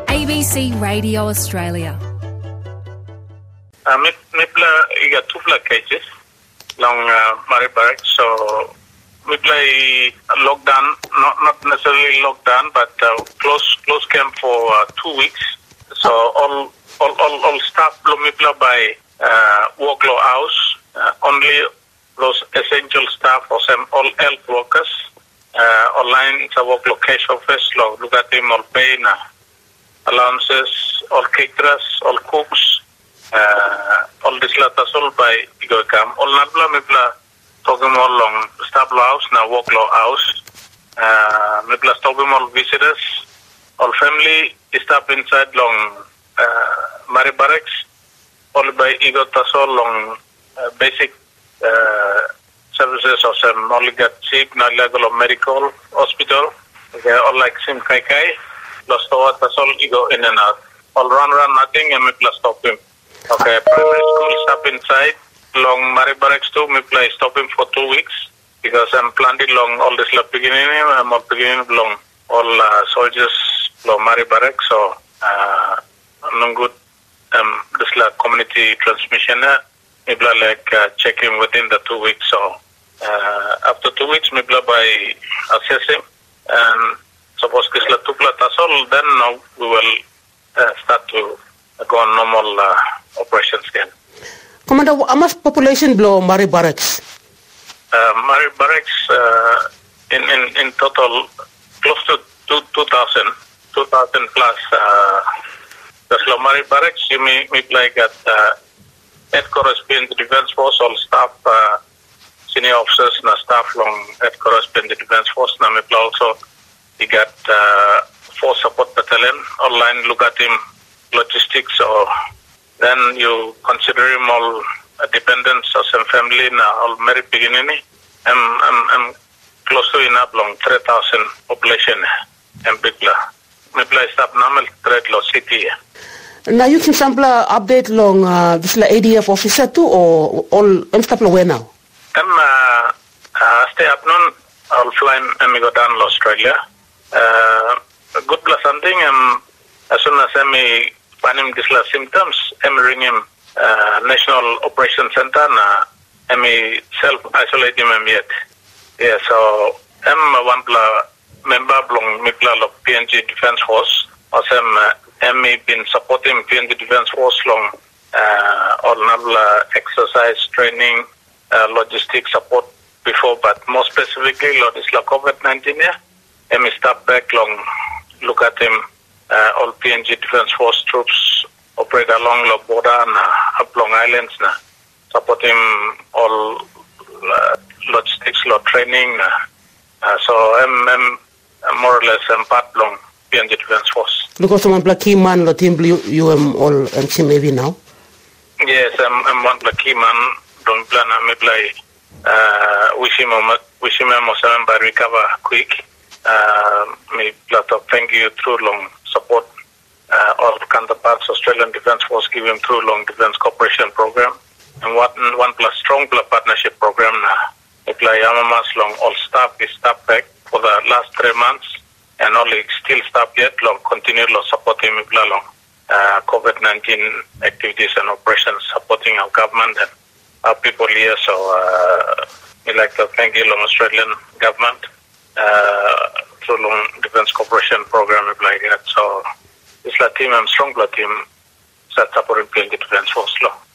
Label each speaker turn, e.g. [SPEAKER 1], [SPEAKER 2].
[SPEAKER 1] ABC Radio Australia.
[SPEAKER 2] Mipla iga tupla cages long Murray Barracks, so Mipla lockdown, not necessarily lockdown, but close camp for 2 weeks. So all staff Mipla by workload house, only those essential staff or some all health workers. Online sa work location office look at them all pay na allowances, all caterers, all cooks, all this latas all by igokam all nabla mipla talking all long staff house na work house, mipla talking all visitors, all family staff inside long Murray Barracks, all by igotas all long basic services of some only got sick, not legal of medical hospital. Okay, all like sim kai, plus all ego in and out. All run nothing and me plus stop him. Okay, primary school stop inside. Long Murray Barracks too, me play stop him for 2 weeks because I'm planting long all this beginning. I'm all beginning long all soldiers long Murray Barracks. So no good. This community transmission. Maybe like checking within the 2 weeks. So after 2 weeks, maybe by assessing and suppose kisla tupla tasol, then now we will start to go on normal operations again.
[SPEAKER 3] Commander, how much population below Murray Barracks?
[SPEAKER 2] Murray Barracks in total close to 2,000 plus. The Murray Barracks, you may like at head correspondent defense force, all staff, senior officers, and staff long head correspondent defense force. Now, also, you got 4 support battalion, online look at him, logistics, or then you consider him all dependents of some family, now all married beginning. I'm close to enough long 3,000 population, and Bigla. Mipla staff normal threat law city.
[SPEAKER 3] Now you can sample update long this ADF officer too, or all stuff away now.
[SPEAKER 2] Stay up non all flying and we go down to Australia. Good plus something. As soon as I find him this symptoms, I ring him National Operation Center. Na I self isolate him yet. Yeah, so I'm one member belong Mipla of PNG Defence Force. Also, I'm been supporting PNG Defence Force long all nabla exercise training, logistics support before, but more specifically, Lodisla COVID-19. I'm step back long, look at him. All PNG Defence Force troops operate along the border and up Long Islands. Support him all logistics, training. So I'm more or less part long PNG Defence Force.
[SPEAKER 3] Because I'm a key man, the team you all maybe now.
[SPEAKER 2] Yes, I'm one key man. Don't plan me play. Wish him by recover quick. Me lot of thank you through long support. All counterparts Australian Defence Force give him through long defence cooperation program and one plus strong partnership program. Me play Amamas long all staff is staff back for the last 3 months and only still staff yet long continue long supporting me long COVID-19 activities and operations supporting our government and our people here. So we like to thank you long Australian government through long defence cooperation program like that. So this team, I'm strong team, set supporting PNG Defence Force law.